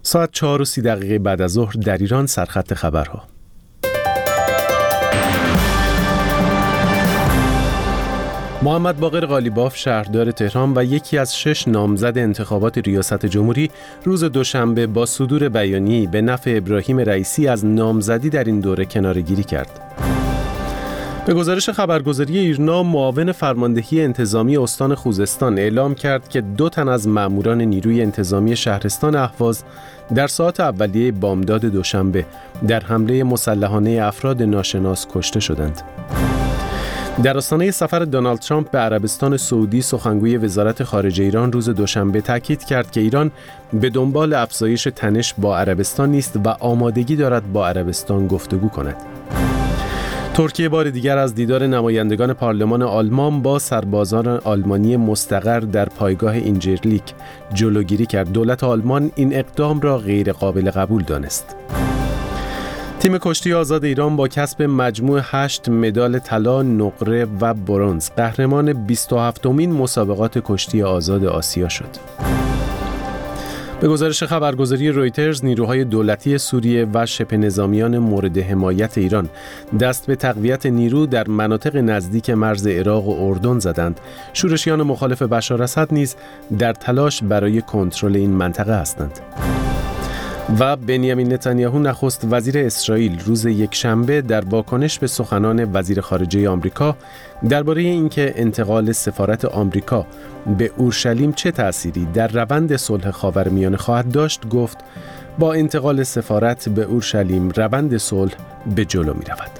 ساعت 4:30 بعد از ظهر در ایران. سرخط خبرها. محمد باقر قالیباف شهردار تهران و یکی از 6 نامزد انتخابات ریاست جمهوری روز دوشنبه با صدور بیانیه‌ای به نفع ابراهیم رئیسی از نامزدی در این دوره کناره‌گیری کرد. به گزارش خبرگزاری ایرنا، معاون فرماندهی انتظامی استان خوزستان اعلام کرد که 2 تن از ماموران نیروی انتظامی شهرستان اهواز در ساعات اولیه بامداد دوشنبه در حمله مسلحانه افراد ناشناس کشته شدند. در آستانه سفر دونالد ترامپ به عربستان سعودی، سخنگوی وزارت خارجه ایران روز دوشنبه تاکید کرد که ایران به دنبال افزایش تنش با عربستان نیست و آمادگی دارد با عربستان گفتگو کند. ترکیه بار دیگر از دیدار نمایندگان پارلمان آلمان با سربازان آلمانی مستقر در پایگاه اینجرلیک جلوگیری کرد. دولت آلمان این اقدام را غیر قابل قبول دانست. تیم کشتی آزاد ایران با کسب مجموع 8 مدال طلا، نقره و برنز قهرمان 27مین مسابقات کشتی آزاد آسیا شد. به گزارش خبرگزاری رویترز، نیروهای دولتی سوریه و شبه نظامیان مورد حمایت ایران دست به تقویت نیرو در مناطق نزدیک مرز عراق و اردن زدند. شورشیان مخالف بشار اسد نیز در تلاش برای کنترل این منطقه هستند. و بنیامین نتانیاهو نخست وزیر اسرائیل روز یکشنبه در واکنش به سخنان وزیر خارجه آمریکا درباره اینکه انتقال سفارت آمریکا به اورشلیم چه تأثیری در روند صلح خاورمیانه خواهد داشت گفت با انتقال سفارت به اورشلیم روند صلح به جلو می رود.